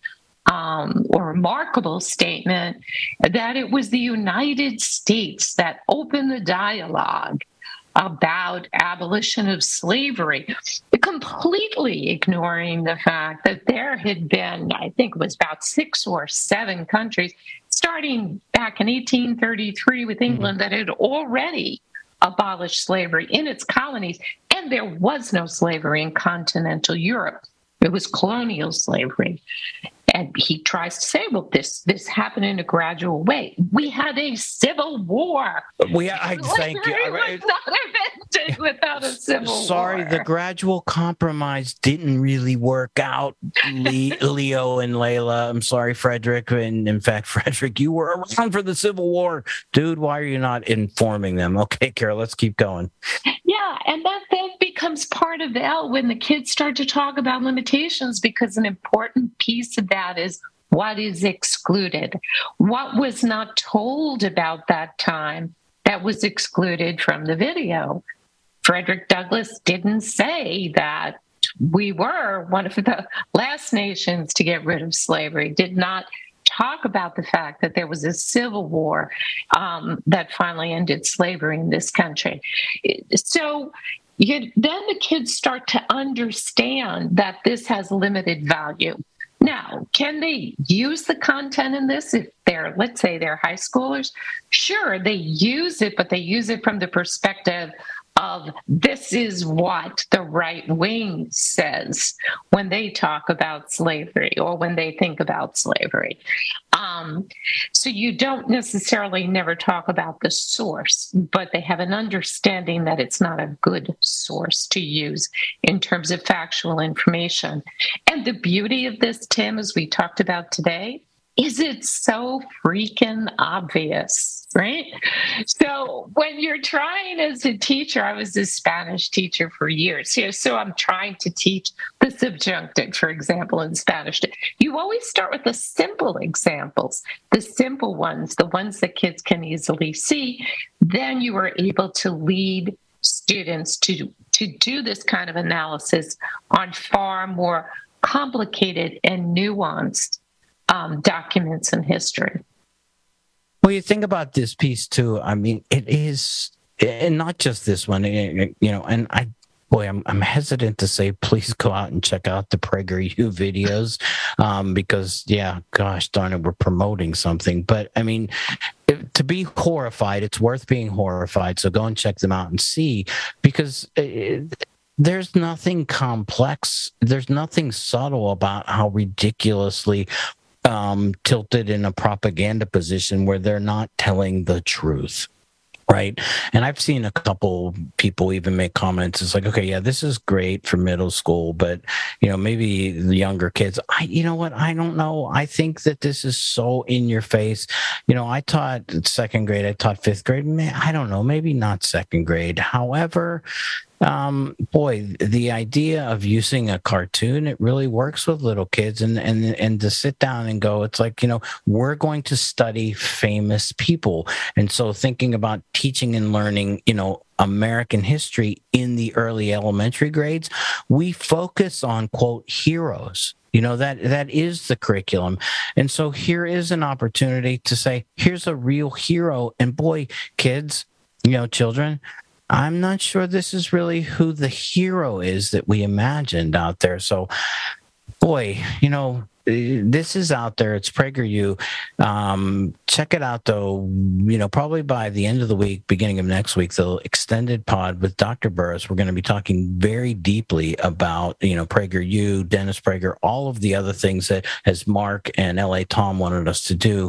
um, or remarkable statement that it was the United States that opened the dialogue about abolition of slavery, completely ignoring the fact that there had been, I think it was about six or seven countries, starting back in eighteen thirty-three with England, mm-hmm. that had already abolished slavery in its colonies, and there was no slavery in continental Europe. It was colonial slavery. And he tries to say, well, this this happened in a gradual way. We had a civil war. We, I thank you. It was not invented without a civil Sorry, war. The gradual compromise didn't really work out, Le- Leo and Layla. I'm sorry, Frederick. And in fact, Frederick, you were around for the Civil War. Dude, why are you not informing them? Okay, Carol, let's keep going. Yeah, and that then becomes part of the L when the kids start to talk about limitations, because an important piece of that is what is excluded. What was not told about that time that was excluded from the video? Frederick Douglass didn't say that we were one of the last nations to get rid of slavery, did not talk about the fact that there was a civil war um, that finally ended slavery in this country. So you, then the kids start to understand that this has limited value. Now, can they use the content in this if they're, let's say they're high schoolers? Sure, they use it, but they use it from the perspective of this is what the right wing says when they talk about slavery or when they think about slavery. Um, so you don't necessarily never talk about the source, but they have an understanding that it's not a good source to use in terms of factual information. And the beauty of this, Tim, as we talked about today, is it so freaking obvious, right? So when you're trying as a teacher, I was a Spanish teacher for years here, so I'm trying to teach the subjunctive, for example, in Spanish. You always start with the simple examples, the simple ones, the ones that kids can easily see. Then you are able to lead students to, to do this kind of analysis on far more complicated and nuanced Um, documents in history. Well, you think about this piece too. I mean, it is, and not just this one, you know, and I, boy, I'm, I'm hesitant to say, please go out and check out the PragerU videos um, because, yeah, gosh darn it, we're promoting something. But I mean, if, to be horrified, it's worth being horrified. So go and check them out and see, because it, there's nothing complex. There's nothing subtle about how ridiculously Um, tilted in a propaganda position where they're not telling the truth, right? And I've seen a couple people even make comments. It's like, okay, yeah, this is great for middle school, but you know, maybe the younger kids. I, you know what? I don't know. I think that this is so in your face. You know, I taught second grade. I taught fifth grade. Man, I don't know. Maybe not second grade. However. Um, boy, the idea of using a cartoon, it really works with little kids, and, and, and to sit down and go, it's like, you know, we're going to study famous people. And so thinking about teaching and learning, you know, American history in the early elementary grades, we focus on, quote, heroes. You know, that that is the curriculum. And so here is an opportunity to say, here's a real hero. And boy, kids, you know, children, I'm not sure this is really who the hero is that we imagined out there. So, boy, you know, this is out there. It's PragerU. Um, check it out, though. You know, probably by the end of the week, beginning of next week, the extended pod with Doctor Burris, we're going to be talking very deeply about, you know, PragerU, Dennis Prager, all of the other things that, as Mark and L A Tom wanted us to do.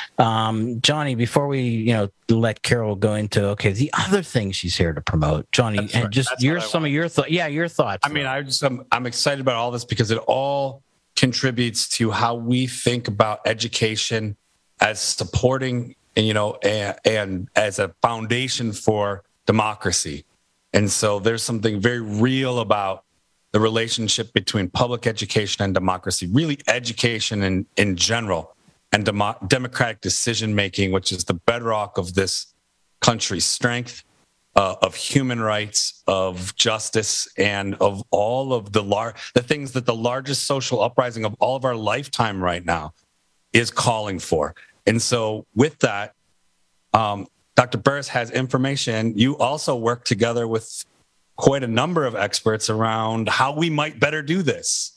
Um, Johnny, before we, you know, let Carol go into, okay, the other thing she's here to promote, Johnny, That's and right. just That's your some of your thoughts. Yeah, your thoughts. I mean, I just I'm, I'm excited about all this because it all contributes to how we think about education as supporting, you know, and, and as a foundation for democracy. And so there's something very real about the relationship between public education and democracy, really education in, in general, and demo- democratic decision-making, which is the bedrock of this country's strength, uh, of human rights, of justice, and of all of the lar- the things that the largest social uprising of all of our lifetime right now is calling for. And so with that, um, Doctor Burris has information. You also work together with quite a number of experts around how we might better do this.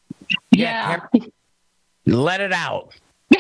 Yeah. yeah let it out.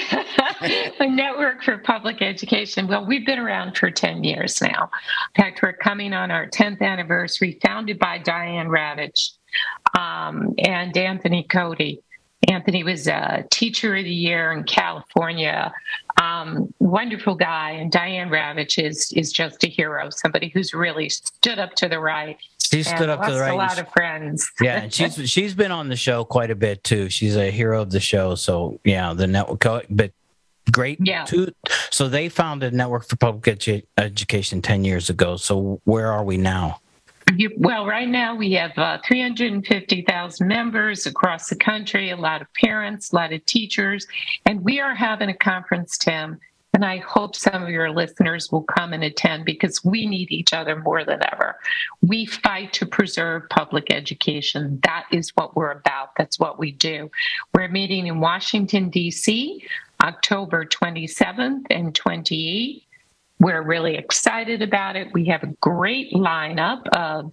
The Network for Public Education. Well, we've been around for ten years now. In fact, we're coming on our tenth anniversary, founded by Diane Ravitch um, and Anthony Cody. Anthony was a teacher of the year in California. Um, wonderful guy. And Diane Ravitch is is just a hero, somebody who's really stood up to the right. She stood up to the right. A lot of friends. Yeah, and she's she's been on the show quite a bit too. She's a hero of the show. So yeah, the network, but great. Yeah. Too. So they founded Network for Public Edu- Education ten years ago. So where are we now? You, well, right now we have uh, three hundred fifty thousand members across the country, a lot of parents, a lot of teachers, and we are having a conference, Tim, and I hope some of your listeners will come and attend because we need each other more than ever. We fight to preserve public education. That is what we're about. That's what we do. We're meeting in Washington, D C, October twenty-seventh and twenty-eighth. We're really excited about it. We have a great lineup of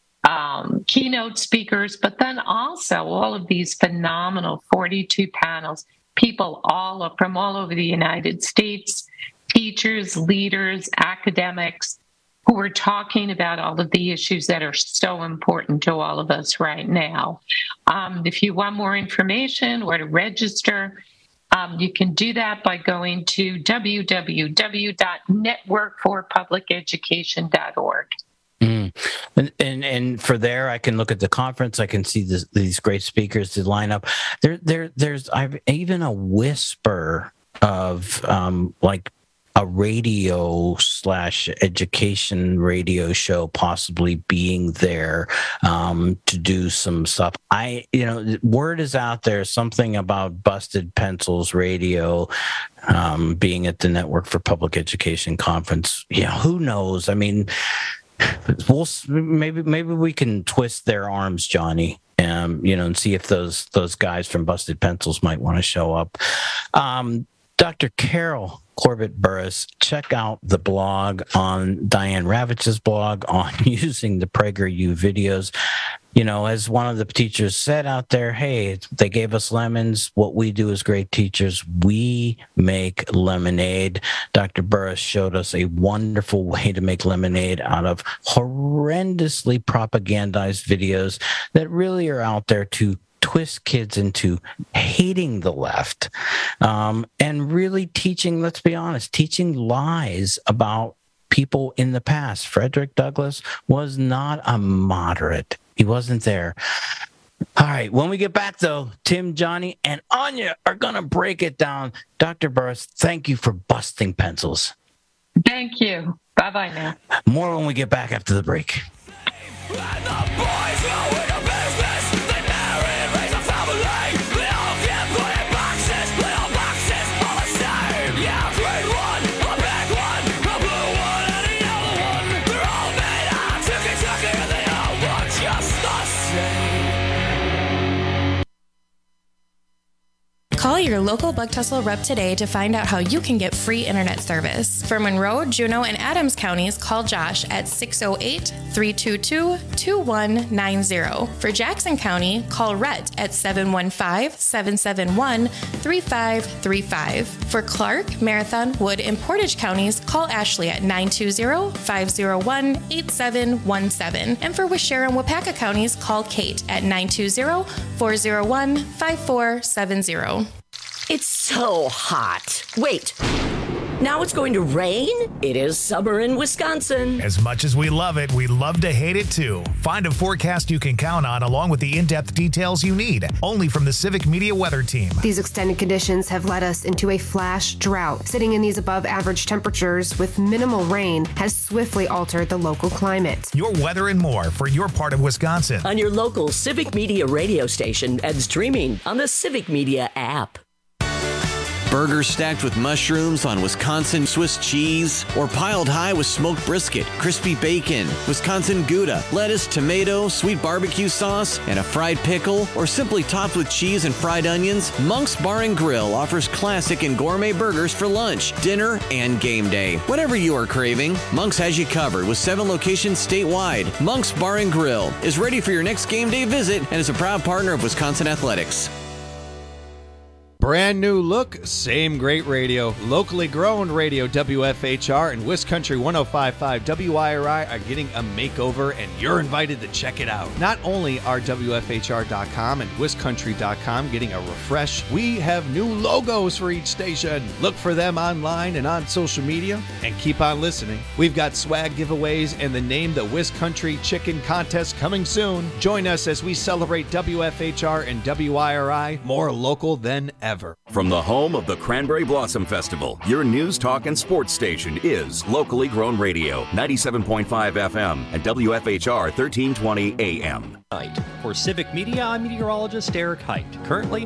um, keynote speakers, but then also all of these phenomenal forty-two panels, people all from all over the United States, teachers, leaders, academics, who are talking about all of the issues that are so important to all of us right now. Um, if you want more information or to register, Um, you can do that by going to w w w dot network for public education dot org. Mm. And, and and for there, I can look at the conference. I can see this, these great speakers to line up. There, there, there's I've even a whisper of um, like a radio slash education radio show possibly being there um, to do some stuff. I, you know, word is out there, something about Busted Pencils Radio um, being at the Network for Public Education conference. Yeah, who knows? I mean, we'll maybe maybe we can twist their arms, Johnny. Um, you know, and see if those those guys from Busted Pencils might want to show up. Um, Doctor Carol Corbett Burris, check out the blog on Diane Ravitch's blog on using the PragerU videos. You know, as one of the teachers said out there, hey, they gave us lemons. What we do as great teachers, we make lemonade. Doctor Burris showed us a wonderful way to make lemonade out of horrendously propagandized videos that really are out there to twist kids into hating the left um, and really teaching, let's be honest, teaching lies about people in the past. Frederick Douglass was not a moderate. He wasn't there. All right. When we get back, though, Tim, Johnny, and Anya are going to break it down. Doctor Burris, thank you for busting pencils. Thank you. Bye-bye now. More when we get back after the break. Call your local Bug Tussle rep today to find out how you can get free internet service. For Monroe, Juneau, and Adams counties, call Josh at six oh eight, three two two, two one nine zero. For Jackson County, call Rhett at seven one five, seven seven one, three five three five. For Clark, Marathon, Wood, and Portage counties, call Ashley at nine two zero, five zero one, eight seven one seven. And for Waushara and Wapaka counties, call Kate at nine two zero, four zero one, five four seven zero. It's so hot. Wait, now it's going to rain? It is summer in Wisconsin. As much as we love it, we love to hate it too. Find a forecast you can count on along with the in-depth details you need, only from the Civic Media Weather Team. These extended conditions have led us into a flash drought. Sitting in these above average temperatures with minimal rain has swiftly altered the local climate. Your weather and more for your part of Wisconsin. On your local Civic Media radio station and streaming on the Civic Media app. Burgers stacked with mushrooms on Wisconsin Swiss cheese, or piled high with smoked brisket, crispy bacon, Wisconsin Gouda, lettuce, tomato, sweet barbecue sauce, and a fried pickle, or simply topped with cheese and fried onions, Monk's Bar and Grill offers classic and gourmet burgers for lunch, dinner, and game day. Whatever you are craving, Monk's has you covered with seven locations statewide. Monk's Bar and Grill is ready for your next game day visit and is a proud partner of Wisconsin Athletics. Brand new look, same great radio. Locally grown radio W F H R and Wiscountry one oh five point five W I R I are getting a makeover, and you're invited to check it out. Not only are W F H R dot com and Wiscountry dot com getting a refresh, we have new logos for each station. Look for them online and on social media, and keep on listening. We've got swag giveaways and the Name the Wiscountry Chicken contest coming soon. Join us as we celebrate W F H R and W I R I, more local than ever. Ever. From the home of the Cranberry Blossom Festival, your news, talk, and sports station is Locally Grown Radio, ninety-seven point five F M and W F H R thirteen twenty A M. For Civic Media, I'm meteorologist Eric Height. Currently,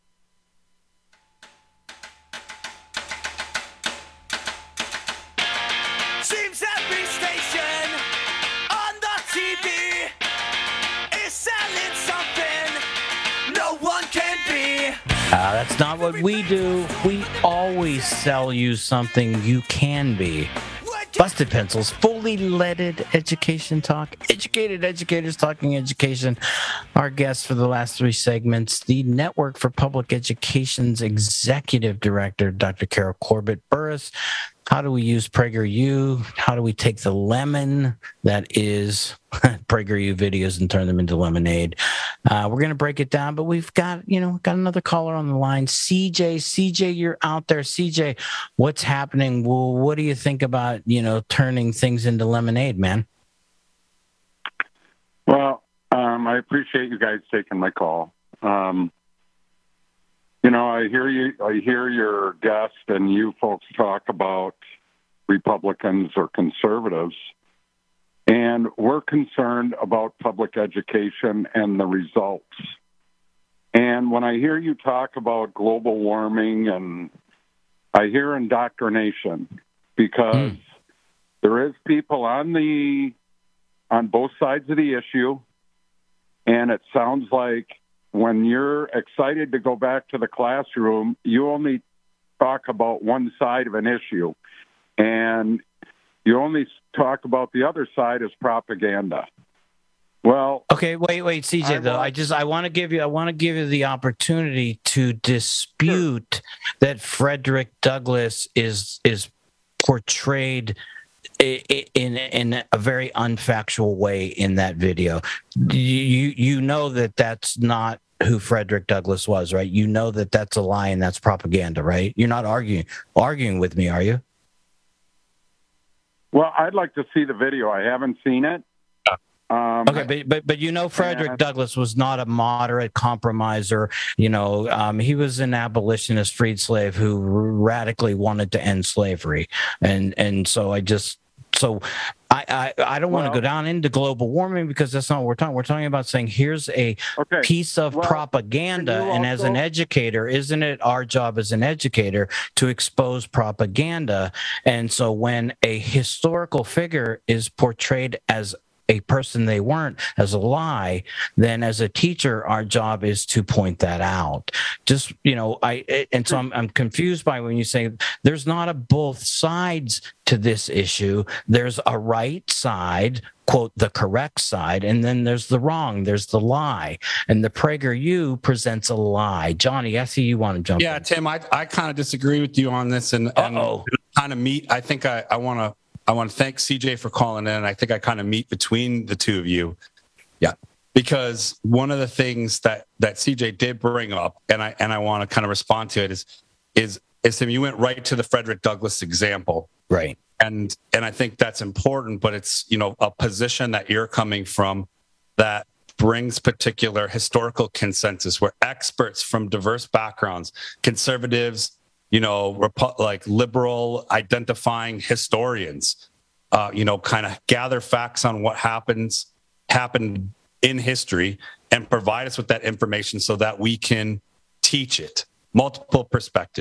seems every station on the T V is selling something no one can be. Uh, that's not what we do. We always sell you something you can be. Busted Pencils, fully leaded education talk. Educated educators talking education. Our guest for the last three segments, the Network for Public Education's Executive Director, Doctor Carol Corbett Burris. How do we use PragerU? How do we take the lemon that is PragerU videos and turn them into lemonade? Uh, we're going to break it down, but we've got, you know, got another caller on the line. C J, C J, you're out there. C J, what's happening? Well, what do you think about, you know, turning things into lemonade, man? Well, um, I appreciate you guys taking my call. Um, You know, I hear you. I hear your guest and you folks talk about Republicans or conservatives, and we're concerned about public education and the results. And when I hear you talk about global warming, and I hear indoctrination, because mm. there is people on the on both sides of the issue, and it sounds like when you're excited to go back to the classroom, you only talk about one side of an issue, and you only talk about the other side as propaganda. Well, okay, wait, wait, C J. I though, want, I just I want to give you I want to give you the opportunity to dispute sure. that Frederick Douglass is is portrayed in in a very unfactual way in that video. You you know that that's not who Frederick Douglass was, right? You know that that's a lie and that's propaganda, right? You're not arguing arguing with me, are you? Well, I'd like to see the video. I haven't seen it. Um, okay, but, but but you know Frederick and, Douglass was not a moderate compromiser. You know, um, he was an abolitionist freed slave who radically wanted to end slavery, and and so I just so I I, I don't want to well, go down into global warming because that's not what we're talking. We're talking about saying here's a okay, piece of well, propaganda, and also, as an educator, isn't it our job as an educator to expose propaganda? And so when a historical figure is portrayed as a person they weren't, as a lie, then as a teacher, our job is to point that out. Just, you know, I, and so I'm, I'm confused by when you say there's not a both sides to this issue. There's a right side, quote, the correct side, and then there's the wrong, there's the lie. And the PragerU presents a lie. Johnny, I see you want to jump yeah, in. Tim, I, I kind of disagree with you on this, and, and kind of meet, I think I, I want to I want to thank C J for calling in. I think I kind of meet between the two of you. Yeah. Because one of the things that, that C J did bring up, and I and I want to kind of respond to it, is is is Tim, you went right to the Frederick Douglass example. Right. And and I think that's important, but it's, you know, a position that you're coming from that brings particular historical consensus where experts from diverse backgrounds, conservatives, you know, rep- like liberal identifying historians, uh, you know, kind of gather facts on what happens, happened in history and provide us with that information so that we can teach it, multiple perspectives.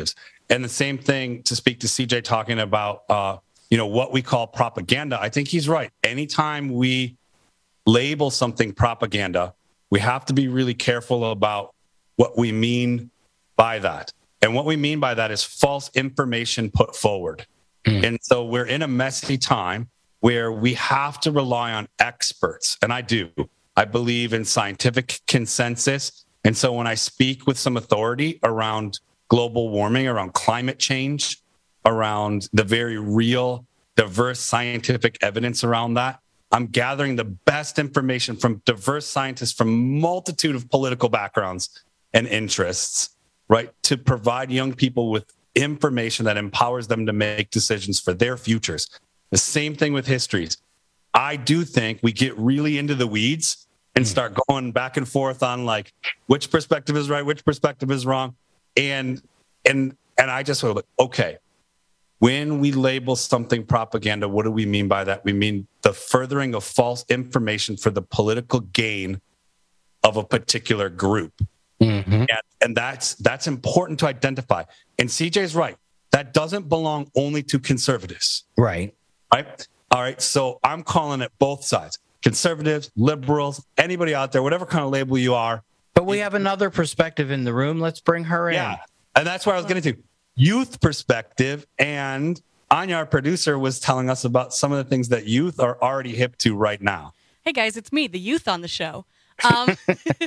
And the same thing to speak to C J talking about, uh, you know, what we call propaganda. I think he's right. Anytime we label something propaganda, we have to be really careful about what we mean by that. And what we mean by that is false information put forward. Mm. And so we're in a messy time where we have to rely on experts. And I do. I believe in scientific consensus. And so when I speak with some authority around global warming, around climate change, around the very real, diverse scientific evidence around that, I'm gathering the best information from diverse scientists from multitude of political backgrounds and interests, right, to provide young people with information that empowers them to make decisions for their futures. The same thing with histories. I do think we get really into the weeds and start going back and forth on like which perspective is right, which perspective is wrong. And and and I just sort of like, okay, when we label something propaganda, what do we mean by that? We mean the furthering of false information for the political gain of a particular group. Mm-hmm. And, and that's that's important to identify. And C J's right. That doesn't belong only to conservatives. Right. Right. All right. So I'm calling it both sides. Conservatives, liberals, anybody out there, whatever kind of label you are. But we have another perspective in the room. Let's bring her in. Yeah. And that's where I was getting to. Youth perspective. And Anya, our producer, was telling us about some of the things that youth are already hip to right now. Hey, guys, it's me, the youth on the show. Um,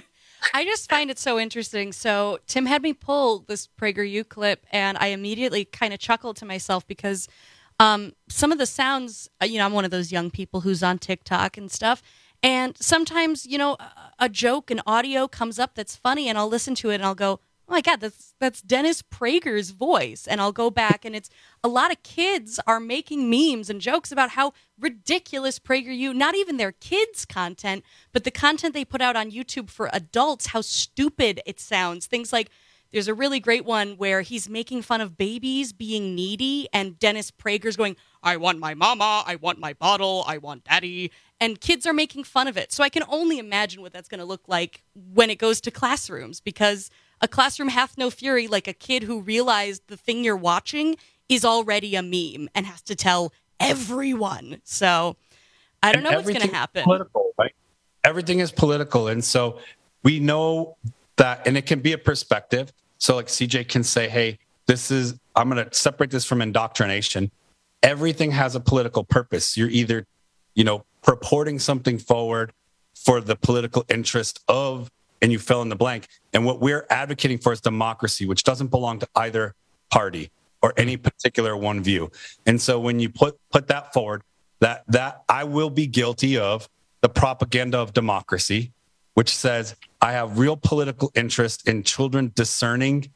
I just find it so interesting. So Tim had me pull this PragerU clip, and I immediately kind of chuckled to myself because um, some of the sounds, you know, I'm one of those young people who's on TikTok and stuff. And sometimes, you know, a joke, an audio comes up that's funny, and I'll listen to it and I'll go, oh my God, that's that's Dennis Prager's voice. And I'll go back, and it's a lot of kids are making memes and jokes about how ridiculous PragerU, not even their kids' content, but the content they put out on YouTube for adults, how stupid it sounds. Things like, there's a really great one where he's making fun of babies being needy, and Dennis Prager's going, I want my mama, I want my bottle, I want daddy. And kids are making fun of it. So I can only imagine what that's going to look like when it goes to classrooms, because a classroom hath no fury like a kid who realized the thing you're watching is already a meme and has to tell everyone. So I don't and know what's going to happen. Political, right? Everything is political. And so we know that, and it can be a perspective. So like C J can say, hey, this is, I'm going to separate this from indoctrination. Everything has a political purpose. You're either, you know, purporting something forward for the political interest of, and you fill in the blank. And what we're advocating for is democracy, which doesn't belong to either party or any particular one view. And so when you put put that forward, that that I will be guilty of the propaganda of democracy, which says I have real political interest in children discerning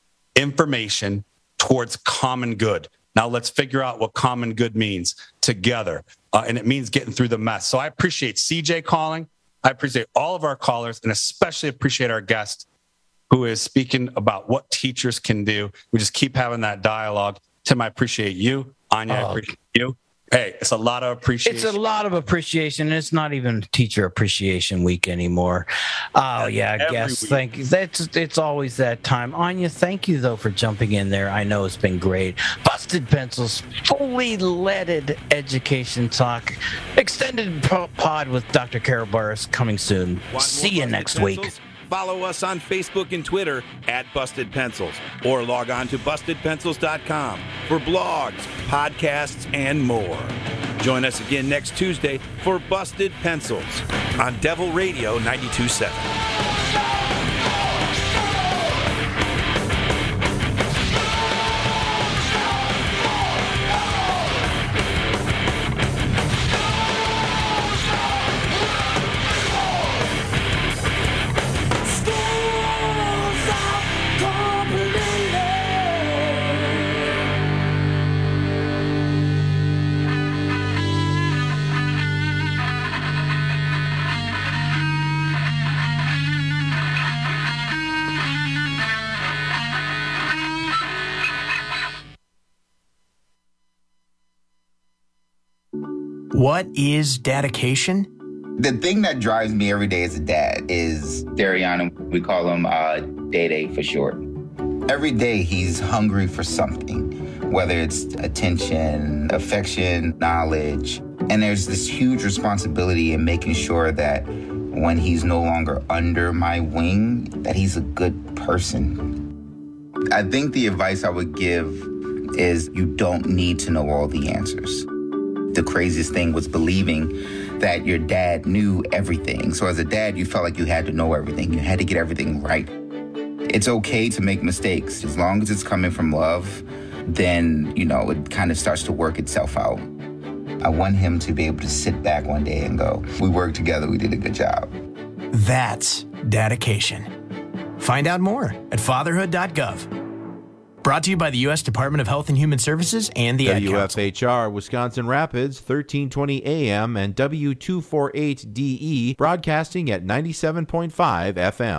information towards common good. Now let's figure out what common good means together. Uh, and it means getting through the mess. So I appreciate C J calling. I appreciate all of our callers, and especially appreciate our guest who is speaking about what teachers can do. We just keep having that dialogue. Tim, I appreciate you. Anya, oh. I appreciate you. Hey, it's a lot of appreciation. It's a lot of appreciation. It's not even Teacher Appreciation Week anymore. Oh, yeah, I guess. Thank you. That's, it's always that time. Anya, thank you, though, for jumping in there. I know it's been great. Busted Pencils, fully leaded education talk. Extended pod with Doctor Carol Burris coming soon. Want See you next pencils? week. Follow us on Facebook and Twitter at Busted Pencils, or log on to busted pencils dot com for blogs, podcasts, and more. Join us again next Tuesday for Busted Pencils on Devil Radio ninety-two point seven. What is dedication? The thing that drives me every day as a dad is Dariana. We call him uh, Day Day for short. Every day he's hungry for something, whether it's attention, affection, knowledge. And there's this huge responsibility in making sure that when he's no longer under my wing, that he's a good person. I think the advice I would give is you don't need to know all the answers. The craziest thing was believing that your dad knew everything. So as a dad, you felt like you had to know everything. You had to get everything right. It's okay to make mistakes. As long as it's coming from love, then, you know, it kind of starts to work itself out. I want him to be able to sit back one day and go, we worked together, we did a good job. That's dedication. Find out more at fatherhood dot gov. Brought to you by the U S Department of Health and Human Services and the Ad Council. W F H R Wisconsin Rapids, thirteen twenty A M and W two forty-eight D E, broadcasting at ninety-seven point five F M.